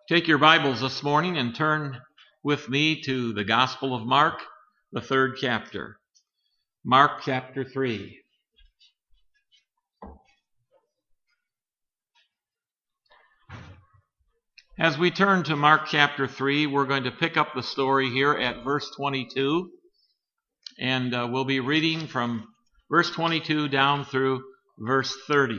Take your Bibles this morning and turn with me to the Gospel of Mark, the 3rd chapter. Mark chapter 3. As we turn to Mark chapter 3, we're going to pick up the story here at verse 22, and we'll be reading from verse 22 down through verse 30.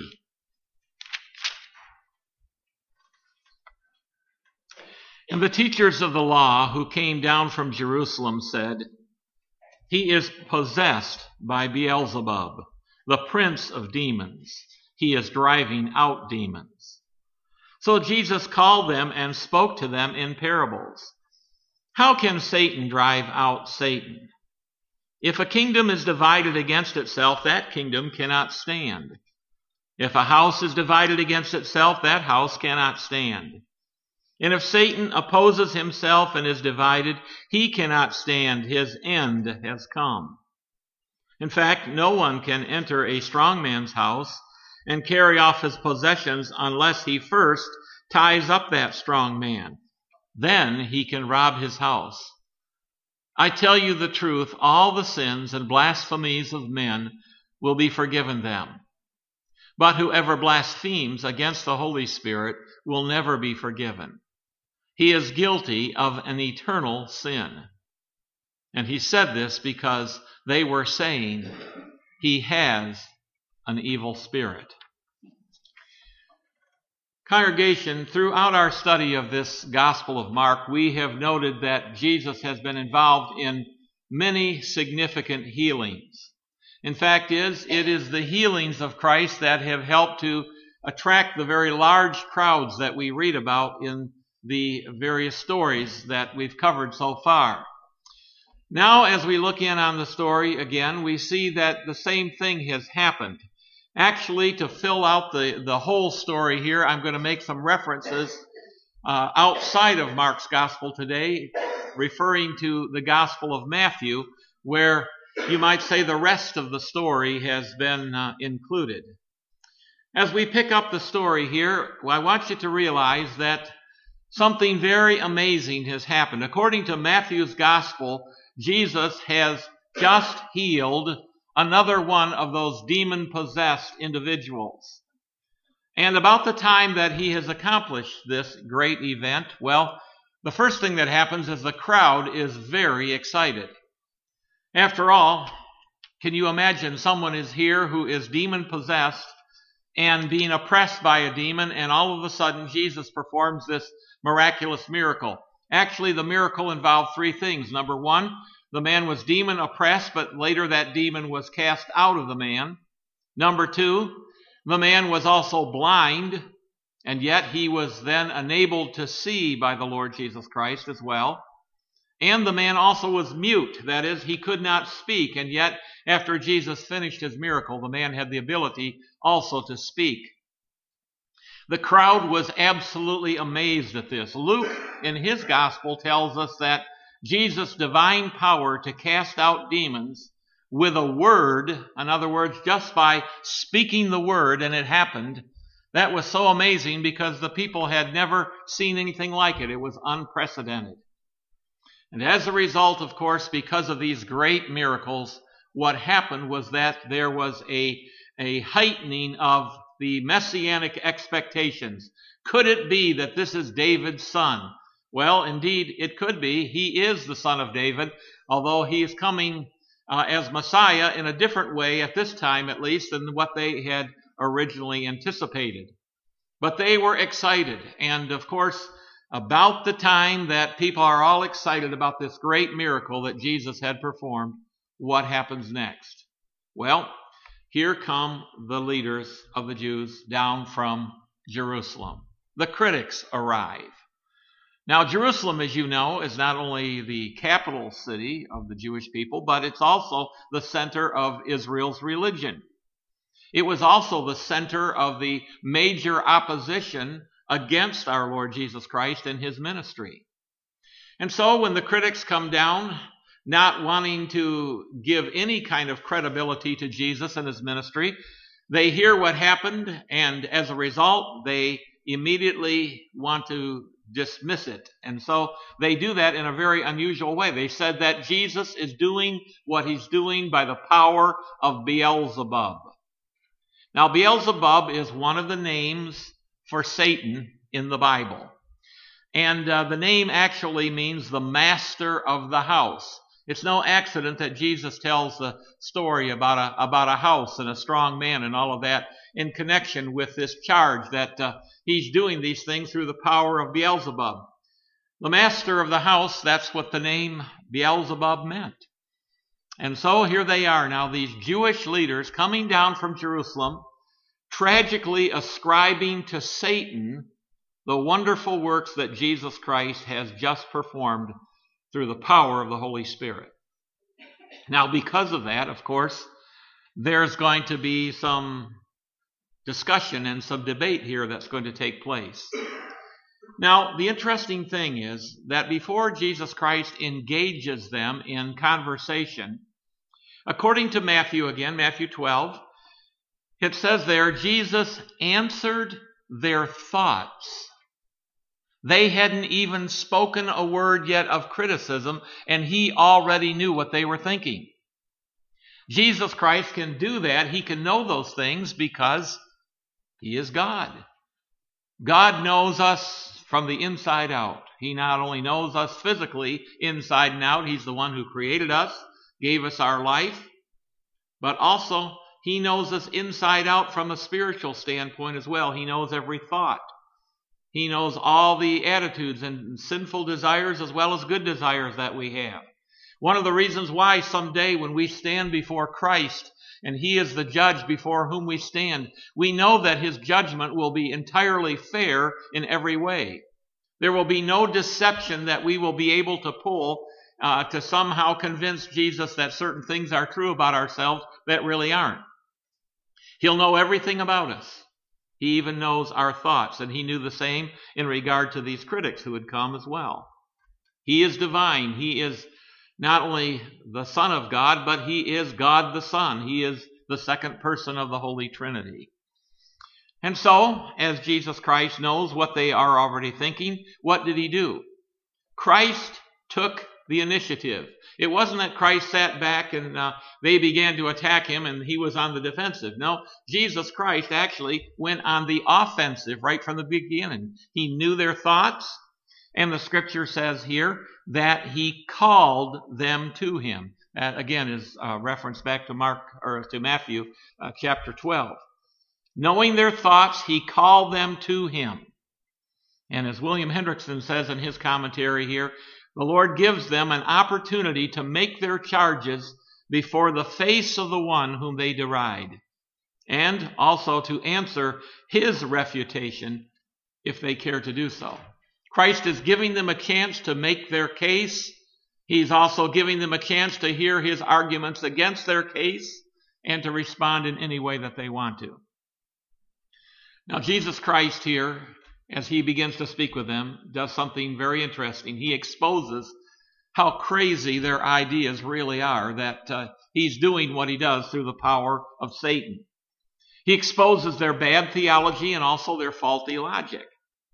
And the teachers of the law who came down from Jerusalem said, "He is possessed by Beelzebub, the prince of demons. He is driving out demons." So Jesus called them and spoke to them in parables. "How can Satan drive out Satan? If a kingdom is divided against itself, that kingdom cannot stand. If a house is divided against itself, that house cannot stand. And if Satan opposes himself and is divided, he cannot stand. His end has come. In fact, no one can enter a strong man's house and carry off his possessions unless he first ties up that strong man. Then he can rob his house. I tell you the truth, all the sins and blasphemies of men will be forgiven them. But whoever blasphemes against the Holy Spirit will never be forgiven. He is guilty of an eternal sin." And he said this because they were saying, "He has an evil spirit." Congregation, throughout our study of this Gospel of Mark, we have noted that Jesus has been involved in many significant healings. In fact, it is the healings of Christ that have helped to attract the very large crowds that we read about in the various stories that we've covered so far. Now, as we look in on the story again, we see that the same thing has happened. Actually, to fill out the whole story here, I'm going to make some references outside of Mark's Gospel today, referring to the Gospel of Matthew, where you might say the rest of the story has been included. As we pick up the story here, I want you to realize that something very amazing has happened. According to Matthew's Gospel, Jesus has just healed another one of those demon-possessed individuals. And about the time that he has accomplished this great event, well, the first thing that happens is the crowd is very excited. After all, can you imagine someone is here who is demon-possessed and being oppressed by a demon, and all of a sudden Jesus performs this miraculous miracle. Actually, the miracle involved three things. Number one, the man was demon oppressed, but later that demon was cast out of the man. Number two, the man was also blind, and yet he was then enabled to see by the Lord Jesus Christ as well. And the man also was mute, that is, he could not speak, and yet after Jesus finished his miracle, the man had the ability also to speak. The crowd was absolutely amazed at this. Luke, in his gospel, tells us that Jesus' divine power to cast out demons with a word, in other words, just by speaking the word, and it happened, that was so amazing because the people had never seen anything like it. It was unprecedented. And as a result, of course, because of these great miracles, what happened was that there was a heightening of the messianic expectations. Could it be that this is David's son? Well, indeed, it could be. He is the son of David, although he is coming as Messiah in a different way at this time, at least, than what they had originally anticipated. But they were excited. And, of course, about the time that people are all excited about this great miracle that Jesus had performed, what happens next? Well, here come the leaders of the Jews down from Jerusalem. The critics arrive. Now, Jerusalem, as you know, is not only the capital city of the Jewish people, but it's also the center of Israel's religion. It was also the center of the major opposition against our Lord Jesus Christ and his ministry. And so when the critics come down, not wanting to give any kind of credibility to Jesus and his ministry, they hear what happened, and as a result, they immediately want to dismiss it. And so they do that in a very unusual way. They said that Jesus is doing what he's doing by the power of Beelzebub. Now, Beelzebub is one of the names for Satan in the Bible. And the name actually means the master of the house. It's no accident that Jesus tells the story about a house and a strong man and all of that in connection with this charge that he's doing these things through the power of Beelzebub. The master of the house, that's what the name Beelzebub meant. And so here they are now, these Jewish leaders coming down from Jerusalem, tragically ascribing to Satan the wonderful works that Jesus Christ has just performed through the power of the Holy Spirit. Now, because of that, of course, there's going to be some discussion and some debate here that's going to take place. Now, the interesting thing is that before Jesus Christ engages them in conversation, according to Matthew again, Matthew 12, it says there, Jesus answered their thoughts. They hadn't even spoken a word yet of criticism, and he already knew what they were thinking. Jesus Christ can do that. He can know those things because he is God. God knows us from the inside out. He not only knows us physically inside and out, he's the one who created us, gave us our life, but also he knows us inside out from a spiritual standpoint as well. He knows every thought. He knows all the attitudes and sinful desires as well as good desires that we have. One of the reasons why someday when we stand before Christ and he is the judge before whom we stand, we know that his judgment will be entirely fair in every way. There will be no deception that we will be able to pull to somehow convince Jesus that certain things are true about ourselves that really aren't. He'll know everything about us. He even knows our thoughts, and he knew the same in regard to these critics who had come as well. He is divine. He is not only the Son of God, but he is God the Son. He is the second person of the Holy Trinity. And so, as Jesus Christ knows what they are already thinking, what did he do? Christ took the initiative. It wasn't that Christ sat back and they began to attack him and he was on the defensive. No, Jesus Christ actually went on the offensive right from the beginning. He knew their thoughts, and the scripture says here that he called them to him. That again is a reference back to Matthew chapter 12. Knowing their thoughts, he called them to him. And as William Hendrickson says in his commentary here, the Lord gives them an opportunity to make their charges before the face of the one whom they deride, and also to answer his refutation if they care to do so. Christ is giving them a chance to make their case. He's also giving them a chance to hear his arguments against their case and to respond in any way that they want to. Now, Jesus Christ here, as he begins to speak with them, does something very interesting. He exposes how crazy their ideas really are, that he's doing what he does through the power of Satan. He exposes their bad theology and also their faulty logic.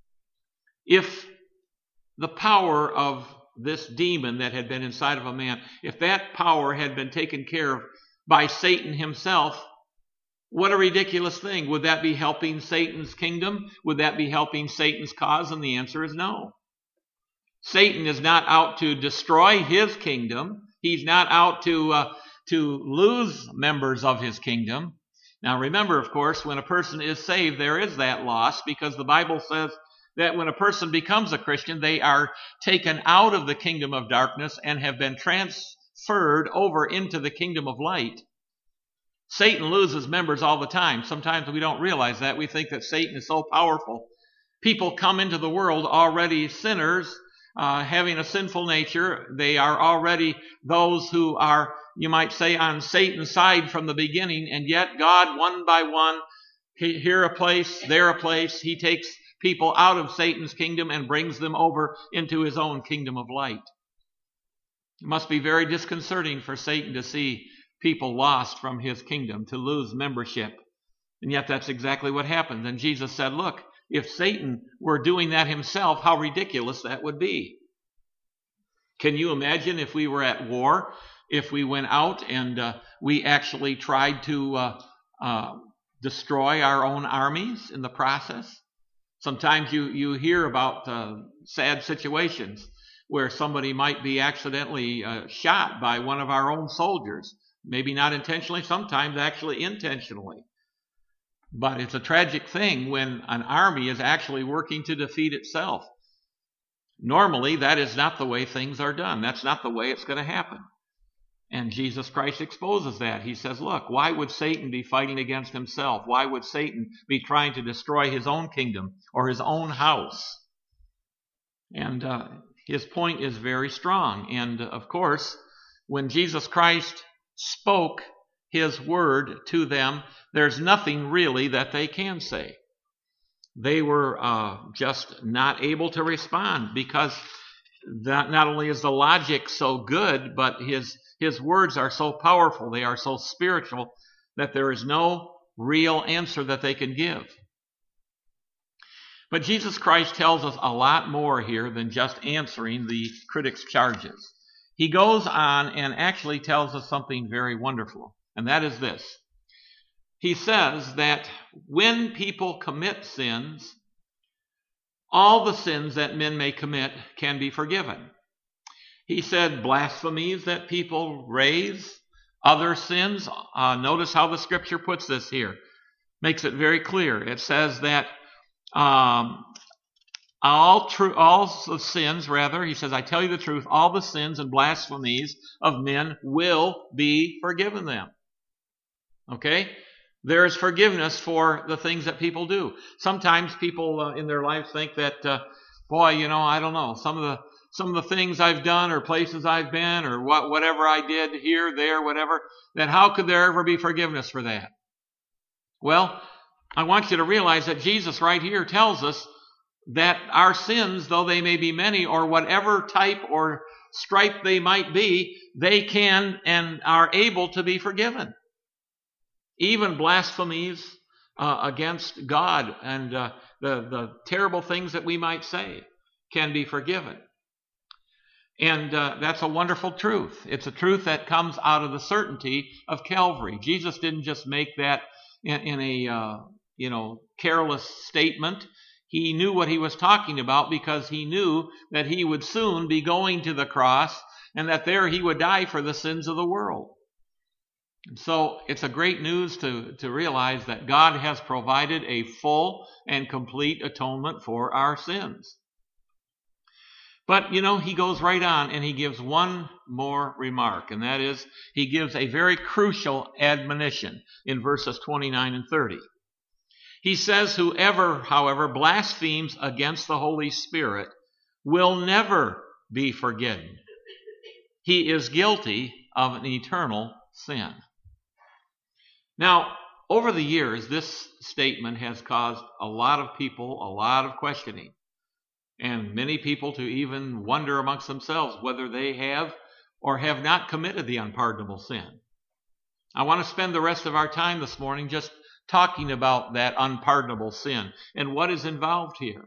If the power of this demon that had been inside of a man, if that power had been taken care of by Satan himself, what a ridiculous thing. Would that be helping Satan's kingdom? Would that be helping Satan's cause? And the answer is no. Satan is not out to destroy his kingdom. He's not out to lose members of his kingdom. Now remember, of course, when a person is saved, there is that loss, because the Bible says that when a person becomes a Christian, they are taken out of the kingdom of darkness and have been transferred over into the kingdom of light. Satan loses members all the time. Sometimes we don't realize that. We think that Satan is so powerful. People come into the world already sinners, having a sinful nature. They are already those who are, you might say, on Satan's side from the beginning, and yet God, one by one, here a place, there a place, he takes people out of Satan's kingdom and brings them over into his own kingdom of light. It must be very disconcerting for Satan to see people lost from his kingdom, to lose membership. And yet that's exactly what happened. And Jesus said, look, If Satan were doing that himself, how ridiculous that would be. Can you imagine if we were at war, if we went out and we actually tried to destroy our own armies in the process? Sometimes you hear about sad situations where somebody might be accidentally shot by one of our own soldiers. Maybe not intentionally, sometimes actually intentionally. But it's a tragic thing when an army is actually working to defeat itself. Normally, that is not the way things are done. That's not the way it's going to happen. And Jesus Christ exposes that. He says, look, why would Satan be fighting against himself? Why would Satan be trying to destroy his own kingdom or his own house? And his point is very strong. And of course, when Jesus Christ spoke his word to them, there's nothing really that they can say. They were just not able to respond because that not only is the logic so good, but his words are so powerful, they are so spiritual, that there is no real answer that they can give. But Jesus Christ tells us a lot more here than just answering the critics' charges. He goes on and actually tells us something very wonderful, and that is this. He says that when people commit sins, all the sins that men may commit can be forgiven. He said blasphemies that people raise, other sins. Notice how the scripture puts this here. Makes it very clear. It says that all the sins, he says, I tell you the truth, all the sins and blasphemies of men will be forgiven them. Okay? There is forgiveness for the things that people do. Sometimes people in their lives think that, I don't know, some of the things I've done or places I've been or whatever I did here, there, whatever, that how could there ever be forgiveness for that? Well, I want you to realize that Jesus right here tells us that our sins, though they may be many or whatever type or stripe they might be, they can and are able to be forgiven. Even blasphemies against God and the terrible things that we might say can be forgiven. And that's a wonderful truth. It's a truth that comes out of the certainty of Calvary. Jesus didn't just make that in a careless statement. He knew what he was talking about because he knew that he would soon be going to the cross and that there he would die for the sins of the world. And so it's a great news to realize that God has provided a full and complete atonement for our sins. But, he goes right on and he gives one more remark, and that is he gives a very crucial admonition in verses 29 and 30. He says, whoever, however, blasphemes against the Holy Spirit will never be forgiven. He is guilty of an eternal sin. Now, over the years, this statement has caused a lot of people a lot of questioning, and many people to even wonder amongst themselves whether they have or have not committed the unpardonable sin. I want to spend the rest of our time this morning just talking about that unpardonable sin and what is involved here.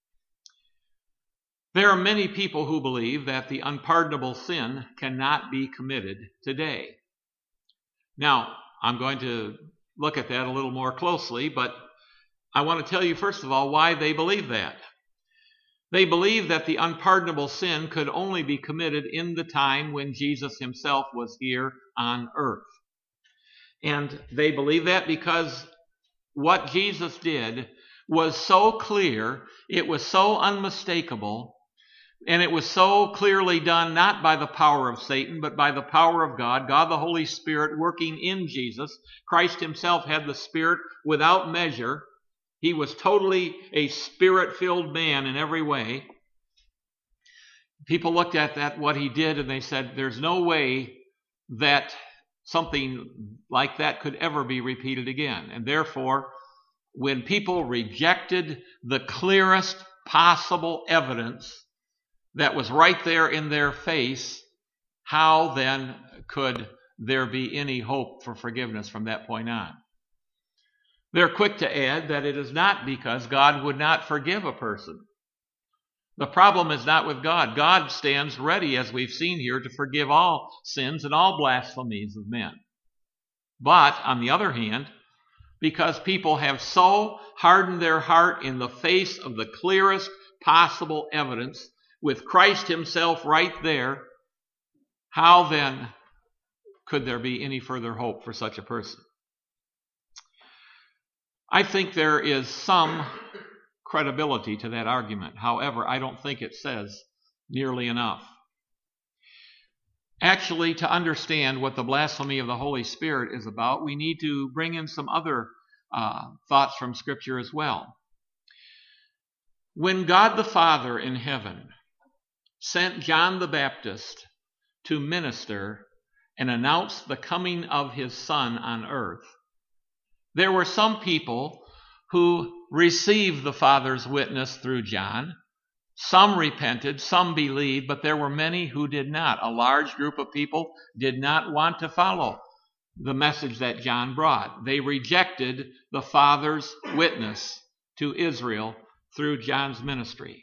There are many people who believe that the unpardonable sin cannot be committed today. Now, I'm going to look at that a little more closely, but I want to tell you first of all why they believe that. They believe that the unpardonable sin could only be committed in the time when Jesus himself was here on earth. And they believe that because what Jesus did was so clear, it was so unmistakable, and it was so clearly done not by the power of Satan, but by the power of God, God the Holy Spirit working in Jesus. Christ himself had the Spirit without measure. He was totally a Spirit-filled man in every way. People looked at that, what he did, and they said, there's no way that something like that could ever be repeated again. And therefore, when people rejected the clearest possible evidence that was right there in their face, how then could there be any hope for forgiveness from that point on? They're quick to add that it is not because God would not forgive a person. The problem is not with God. God stands ready, as we've seen here, to forgive all sins and all blasphemies of men. But, on the other hand, because people have so hardened their heart in the face of the clearest possible evidence, with Christ himself right there, how then could there be any further hope for such a person? I think there is some credibility to that argument. However, I don't think it says nearly enough. Actually, to understand what the blasphemy of the Holy Spirit is about, we need to bring in some other thoughts from Scripture as well. When God the Father in heaven sent John the Baptist to minister and announce the coming of his Son on earth, there were some people who received the Father's witness through John. Some repented, some believed, but there were many who did not. A large group of people did not want to follow the message that John brought. They rejected the Father's witness to Israel through John's ministry.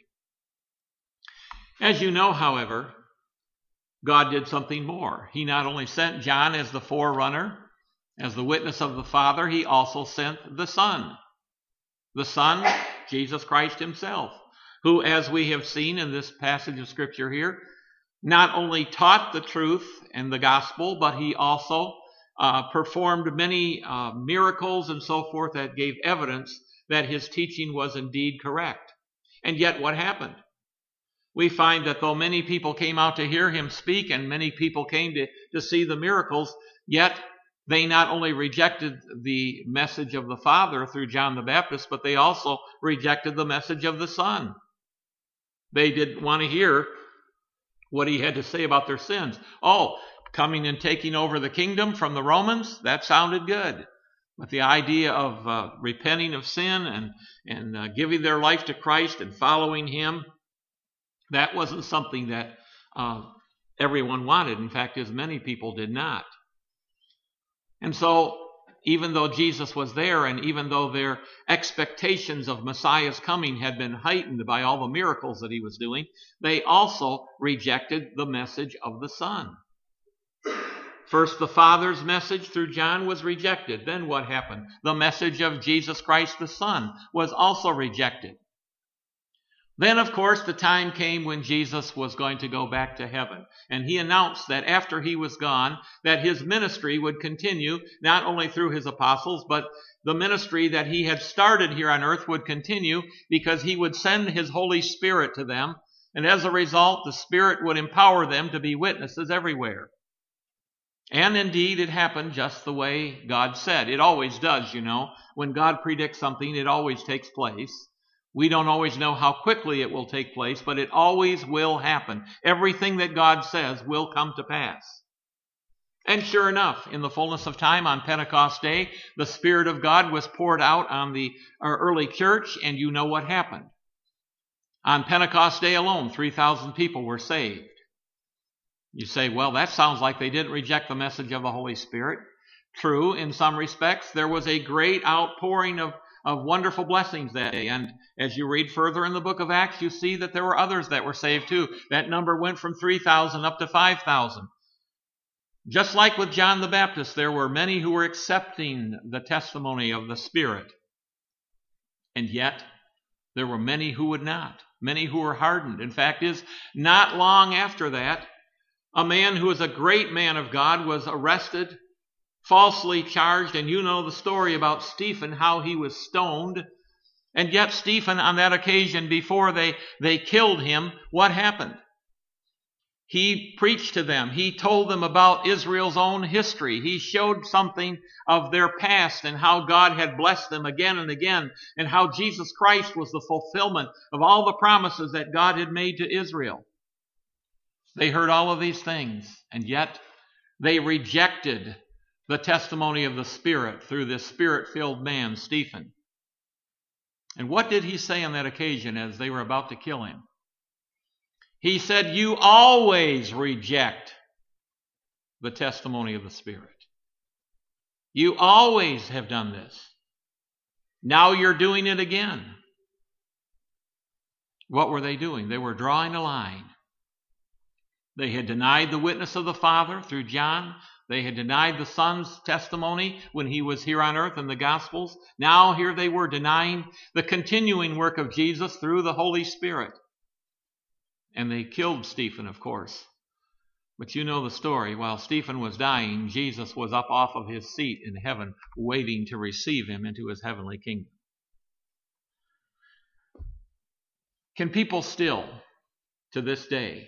As you know, however, God did something more. He not only sent John as the forerunner, as the witness of the Father, he also sent the Son. The Son, Jesus Christ himself, who, as we have seen in this passage of Scripture here, not only taught the truth and the gospel, but he also performed many miracles and so forth that gave evidence that his teaching was indeed correct. And yet what happened? We find that though many people came out to hear him speak and many people came to see the miracles, yet they not only rejected the message of the Father through John the Baptist, but they also rejected the message of the Son. They didn't want to hear what he had to say about their sins. Oh, coming and taking over the kingdom from the Romans, that sounded good. But the idea of repenting of sin and giving their life to Christ and following him, that wasn't something that everyone wanted. In fact, as many people did not. And so, even though Jesus was there, and even though their expectations of Messiah's coming had been heightened by all the miracles that he was doing, they also rejected the message of the Son. First, the Father's message through John was rejected. Then what happened? The message of Jesus Christ the Son was also rejected. Then, of course, the time came when Jesus was going to go back to heaven. And he announced that after he was gone, that his ministry would continue, not only through his apostles, but the ministry that he had started here on earth would continue, because he would send his Holy Spirit to them. And as a result, the Spirit would empower them to be witnesses everywhere. And indeed, it happened just the way God said. It always does, you know. When God predicts something, it always takes place. We don't always know how quickly it will take place, but it always will happen. Everything that God says will come to pass. And sure enough, in the fullness of time on Pentecost Day, the Spirit of God was poured out on the early church, and you know what happened. On Pentecost Day alone, 3,000 people were saved. You say, well, that sounds like they didn't reject the message of the Holy Spirit. True, in some respects, there was a great outpouring of wonderful blessings that day. And as you read further in the book of Acts, you see that there were others that were saved too. That number went from 3,000 up to 5,000. Just like with John the Baptist, there were many who were accepting the testimony of the Spirit. And yet, there were many who would not. Many who were hardened. In fact, not long after that, a man who was a great man of God was arrested, falsely charged, and you know the story about Stephen, how he was stoned. And yet Stephen, on that occasion, before they killed him, what happened? He preached to them. He told them about Israel's own history. He showed something of their past and how God had blessed them again and again, and how Jesus Christ was the fulfillment of all the promises that God had made to Israel. They heard all of these things, and yet they rejected the testimony of the Spirit through this Spirit-filled man, Stephen. And what did he say on that occasion as they were about to kill him? He said, "You always reject the testimony of the Spirit. You always have done this." Now you're doing it again. What were they doing? They were drawing a line. They had denied the witness of the Father through John. They had denied the Son's testimony when he was here on earth in the Gospels. Now here they were denying the continuing work of Jesus through the Holy Spirit. And they killed Stephen, of course. But you know the story. While Stephen was dying, Jesus was up off of his seat in heaven, waiting to receive him into his heavenly kingdom. Can people still, to this day,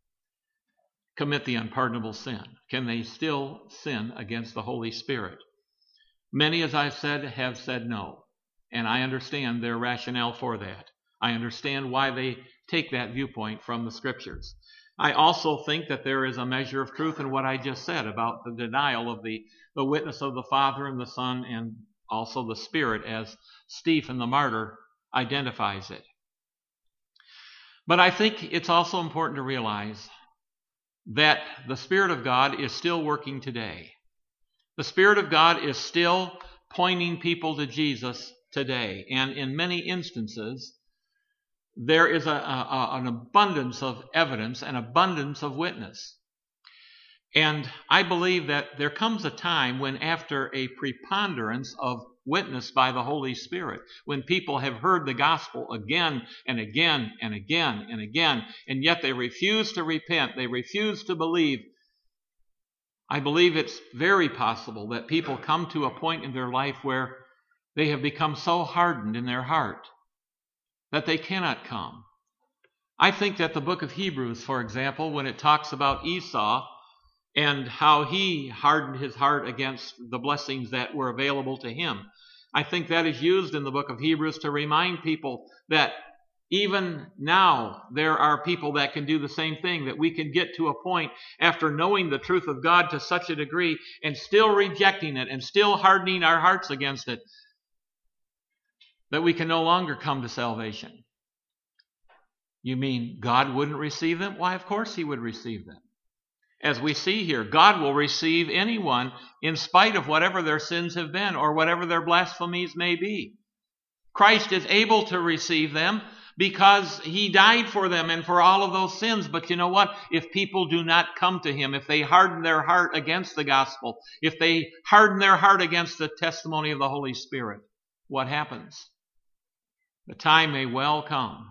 commit the unpardonable sin? Can they still sin against the Holy Spirit? Many, as I've said, have said no. And I understand their rationale for that. I understand why they take that viewpoint from the Scriptures. I also think that there is a measure of truth in what I just said about the denial of the witness of the Father and the Son and also the Spirit, as Stephen the martyr identifies it. But I think it's also important to realize that the Spirit of God is still working today. The Spirit of God is still pointing people to Jesus today. And in many instances, there is an abundance of evidence, an abundance of witness. And I believe that there comes a time when, after a preponderance of witness by the Holy Spirit, when people have heard the gospel again and again and again and again, and yet they refuse to repent, they refuse to believe, I believe it's very possible that people come to a point in their life where they have become so hardened in their heart that they cannot come. I think that the book of Hebrews, for example, when it talks about Esau and how he hardened his heart against the blessings that were available to him, I think that is used in the book of Hebrews to remind people that even now there are people that can do the same thing, that we can get to a point after knowing the truth of God to such a degree and still rejecting it and still hardening our hearts against it, that we can no longer come to salvation. You mean God wouldn't receive them? Why, of course he would receive them. As we see here, God will receive anyone in spite of whatever their sins have been or whatever their blasphemies may be. Christ is able to receive them because he died for them and for all of those sins. But you know what? If people do not come to him, if they harden their heart against the gospel, if they harden their heart against the testimony of the Holy Spirit, what happens? The time may well come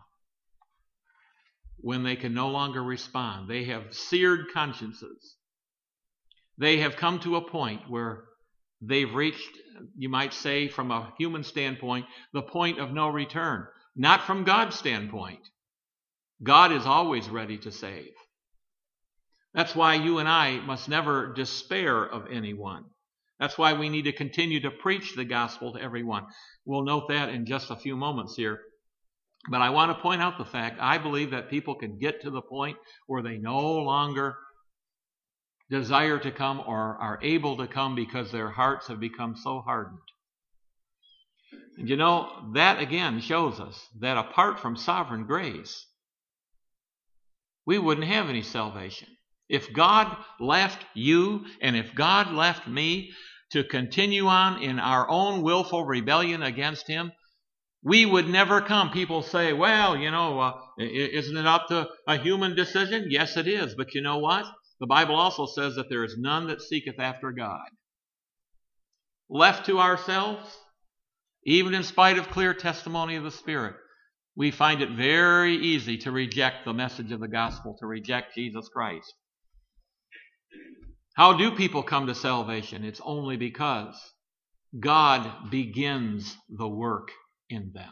when they can no longer respond. They have seared consciences. They have come to a point where they've reached, you might say, from a human standpoint, the point of no return. Not from God's standpoint. God is always ready to save. That's why you and I must never despair of anyone. That's why we need to continue to preach the gospel to everyone. We'll note that in just a few moments here. But I want to point out the fact, I believe that people can get to the point where they no longer desire to come or are able to come because their hearts have become so hardened. And you know, that again shows us that apart from sovereign grace, we wouldn't have any salvation. If God left you and if God left me to continue on in our own willful rebellion against him, we would never come. People say, well, you know, isn't it up to a human decision? Yes, it is. But you know what? The Bible also says that there is none that seeketh after God. Left to ourselves, even in spite of clear testimony of the Spirit, we find it very easy to reject the message of the gospel, to reject Jesus Christ. How do people come to salvation? It's only because God begins the work in them.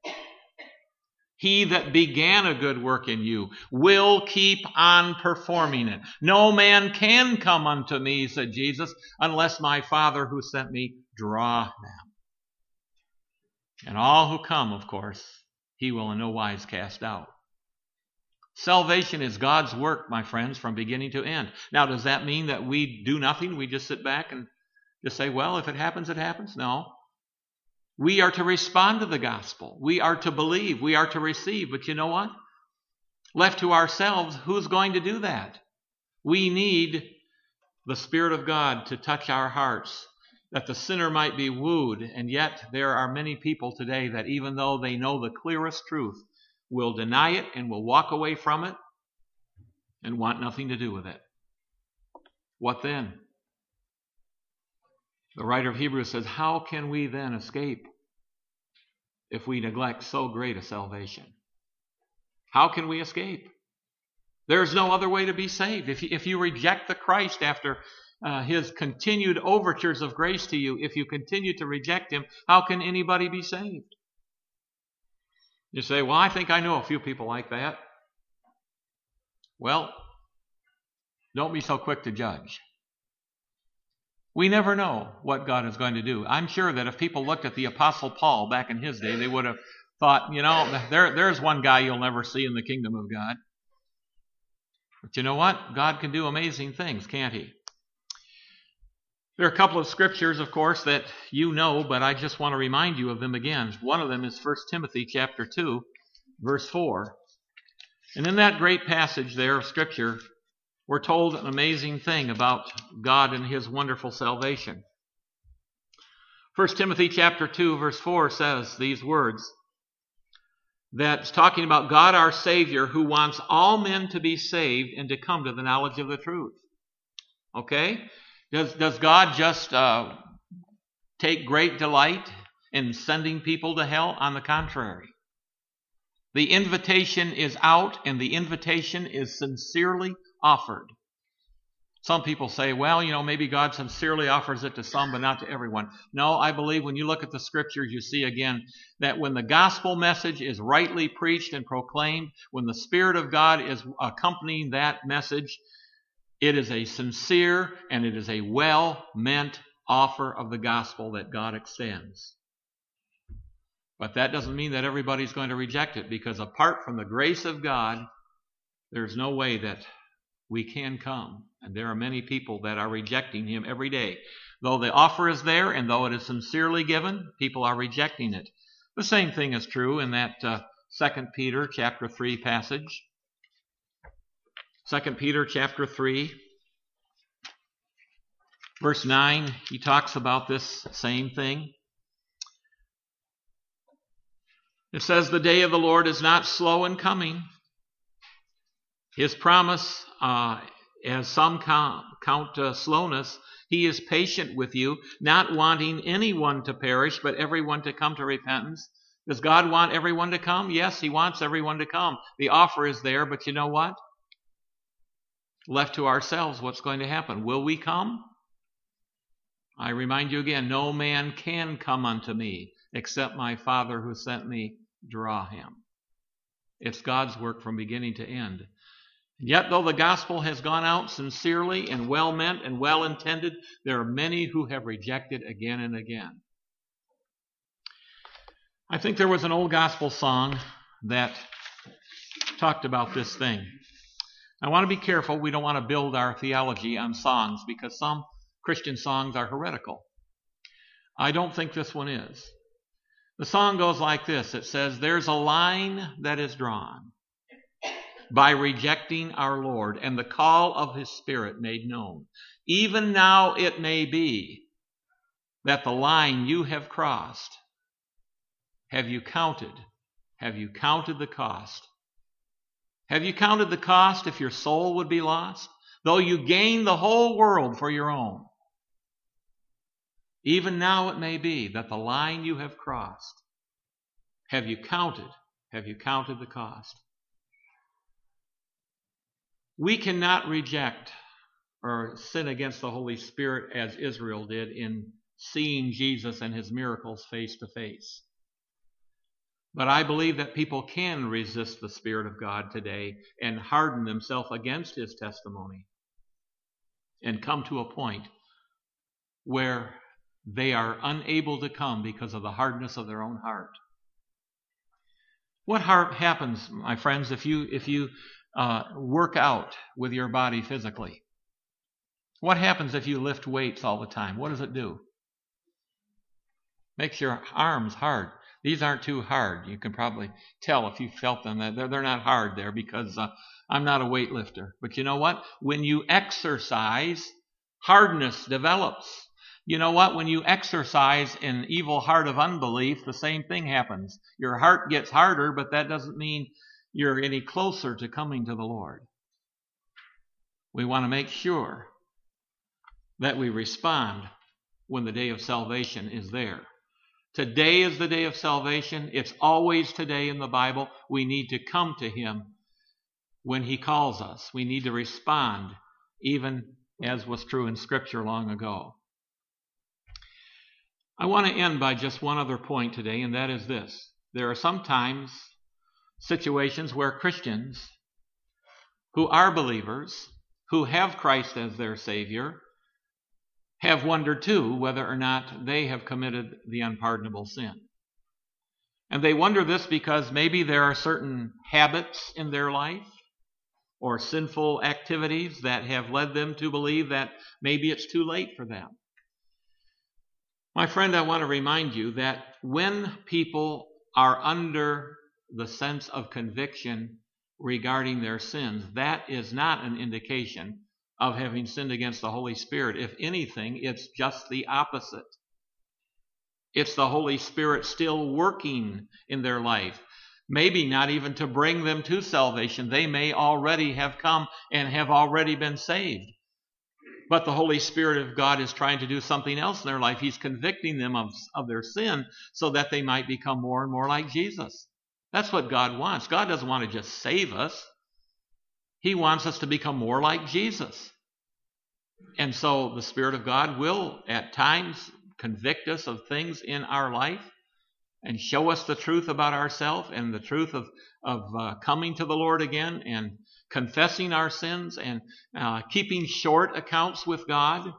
He that began a good work in you will keep on performing it. No man can come unto me, said Jesus, unless my Father who sent me draw them. And all who come, of course, he will in no wise cast out. Salvation is God's work, my friends, from beginning to end. Now, does that mean that we do nothing? We just sit back and just say, well, if it happens, it happens? No. We are to respond to the gospel. We are to believe. We are to receive. But you know what? Left to ourselves, who's going to do that? We need the Spirit of God to touch our hearts that the sinner might be wooed. And yet there are many people today that even though they know the clearest truth, will deny it and will walk away from it and want nothing to do with it. What then? The writer of Hebrews says, how can we then escape if we neglect so great a salvation? How can we escape? There's no other way to be saved. If you reject the Christ after His continued overtures of grace to you, if you continue to reject Him, how can anybody be saved? You say, well, I think I know a few people like that. Well, don't be so quick to judge. We never know what God is going to do. I'm sure that if people looked at the Apostle Paul back in his day, they would have thought, there's one guy you'll never see in the kingdom of God. But you know what? God can do amazing things, can't He? There are a couple of scriptures, of course, that you know, but I just want to remind you of them again. One of them is 1 Timothy chapter 2, verse 4. And in that great passage there of Scripture, we're told an amazing thing about God and His wonderful salvation. 1 Timothy chapter 2, verse 4 says these words, that's talking about God our Savior, who wants all men to be saved and to come to the knowledge of the truth. Okay? Does God just take great delight in sending people to hell? On the contrary. The invitation is out, and the invitation is sincerely offered. Some people say, well, maybe God sincerely offers it to some, but not to everyone. No, I believe when you look at the Scriptures, you see again that when the gospel message is rightly preached and proclaimed, when the Spirit of God is accompanying that message, it is a sincere and it is a well-meant offer of the gospel that God extends. But that doesn't mean that everybody's going to reject it, because apart from the grace of God, there's no way that we can come. And there are many people that are rejecting Him every day. Though the offer is there and though it is sincerely given, people are rejecting it. The same thing is true in that 2 Peter chapter 3 passage. 2 Peter chapter 3, verse 9, he talks about this same thing. It says, the day of the Lord is not slow in coming. His promise, as some count slowness, He is patient with you, not wanting anyone to perish, but everyone to come to repentance. Does God want everyone to come? Yes, He wants everyone to come. The offer is there, but you know what? Left to ourselves, what's going to happen? Will we come? I remind you again, no man can come unto me except my Father who sent me draw him. It's God's work from beginning to end. Yet though the gospel has gone out sincerely and well meant and well intended, there are many who have rejected again and again. I think there was an old gospel song that talked about this thing. I want to be careful. We don't want to build our theology on songs, because some Christian songs are heretical. I don't think this one is. The song goes like this. It says, there's a line that is drawn by rejecting our Lord and the call of His Spirit made known. Even now it may be that the line you have crossed, have you counted? Have you counted the cost? Have you counted the cost if your soul would be lost? Though you gain the whole world for your own. Even now it may be that the line you have crossed, have you counted? Have you counted the cost? We cannot reject or sin against the Holy Spirit as Israel did in seeing Jesus and His miracles face to face. But I believe that people can resist the Spirit of God today and harden themselves against His testimony and come to a point where they are unable to come because of the hardness of their own heart. What happens, my friends, if you work out with your body physically? What happens if you lift weights all the time? What does it do? Makes your arms hard. These aren't too hard. You can probably tell if you felt them. They're not hard there, because I'm not a weightlifter. But you know what? When you exercise, hardness develops. You know what? When you exercise an evil heart of unbelief, the same thing happens. Your heart gets harder, but that doesn't mean you're any closer to coming to the Lord. We want to make sure that we respond when the day of salvation is there. Today is the day of salvation. It's always today in the Bible. We need to come to Him when He calls us. We need to respond, even as was true in Scripture long ago. I want to end by just one other point today, and that is this. There are sometimes situations where Christians who are believers, who have Christ as their Savior, have wondered too whether or not they have committed the unpardonable sin. And they wonder this because maybe there are certain habits in their life or sinful activities that have led them to believe that maybe it's too late for them. My friend, I want to remind you that when people are under the sense of conviction regarding their sins, that is not an indication of having sinned against the Holy Spirit. If anything, it's just the opposite. It's the Holy Spirit still working in their life. Maybe not even to bring them to salvation. They may already have come and have already been saved. But the Holy Spirit of God is trying to do something else in their life. He's convicting them of their sin so that they might become more and more like Jesus. That's what God wants. God doesn't want to just save us. He wants us to become more like Jesus. And so the Spirit of God will at times convict us of things in our life and show us the truth about ourselves and the truth of coming to the Lord again and confessing our sins and keeping short accounts with God.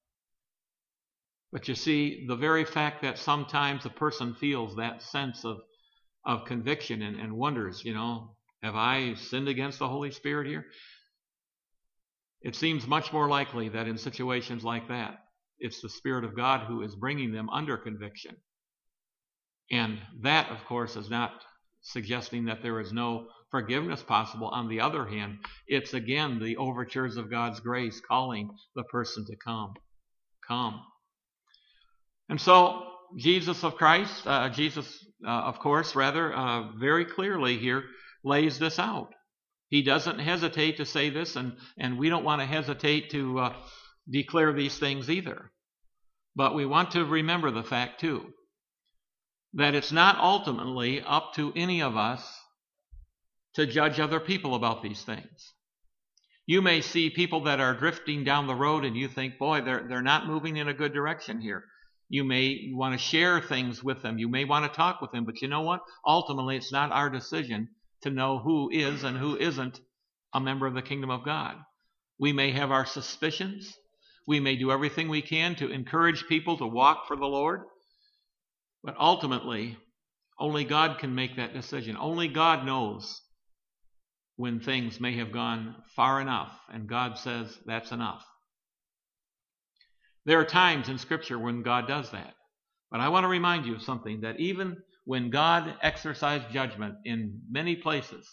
But you see, the very fact that sometimes a person feels that sense of conviction and wonders, have I sinned against the Holy Spirit here? It seems much more likely that in situations like that, it's the Spirit of God who is bringing them under conviction. And that, of course, is not suggesting that there is no forgiveness possible. On the other hand, it's again the overtures of God's grace calling the person to come. And so Jesus, of course, very clearly here lays this out. He doesn't hesitate to say this, and we don't want to hesitate to declare these things either. But we want to remember the fact, too, that it's not ultimately up to any of us to judge other people about these things. You may see people that are drifting down the road and you think, boy, they're not moving in a good direction here. You may want to share things with them. You may want to talk with them. But you know what? Ultimately, it's not our decision to know who is and who isn't a member of the kingdom of God. We may have our suspicions. We may do everything we can to encourage people to walk for the Lord. But ultimately, only God can make that decision. Only God knows when things may have gone far enough, and God says that's enough. There are times in Scripture when God does that. But I want to remind you of something, that even when God exercised judgment in many places,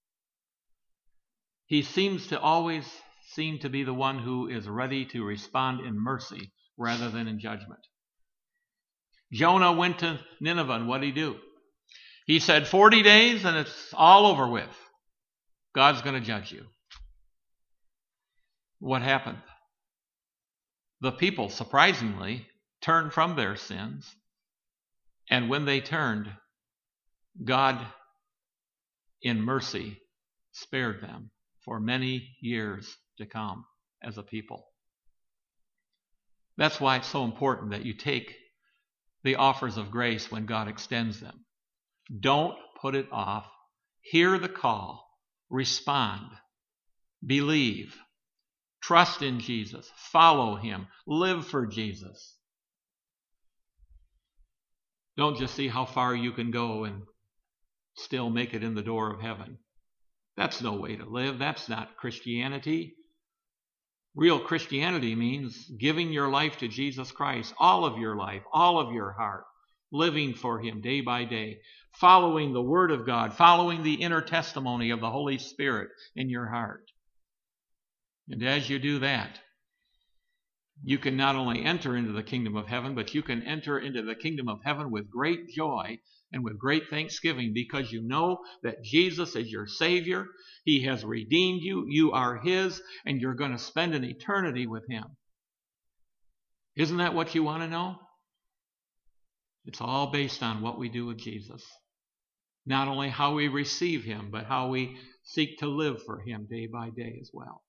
He seems to always seem to be the one who is ready to respond in mercy rather than in judgment. Jonah went to Nineveh, and what did he do? He said, 40 days and it's all over with. God's going to judge you. What happened? The people, surprisingly, turned from their sins, and when they turned, God, in mercy, spared them for many years to come as a people. That's why it's so important that you take the offers of grace when God extends them. Don't put it off. Hear the call. Respond. Believe. Trust in Jesus. Follow Him. Live for Jesus. Don't just see how far you can go and still make it in the door of heaven. That's no way to live. That's not Christianity. Real Christianity means giving your life to Jesus Christ, all of your life, all of your heart, living for Him day by day, following the Word of God, following the inner testimony of the Holy Spirit in your heart. And as you do that, you can not only enter into the kingdom of heaven, but you can enter into the kingdom of heaven with great joy and with great thanksgiving, because you know that Jesus is your Savior. He has redeemed you. You are His, and you're going to spend an eternity with Him. Isn't that what you want to know? It's all based on what we do with Jesus. Not only how we receive Him, but how we seek to live for Him day by day as well.